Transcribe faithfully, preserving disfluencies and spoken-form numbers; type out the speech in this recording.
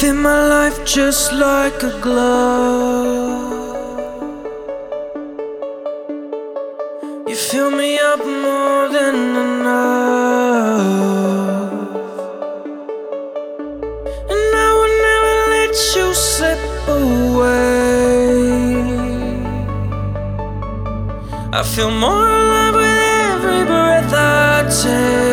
fit my life just like a glove. You fill me up more than enough, and I would never let you slip away. I feel more alive with every breath I take.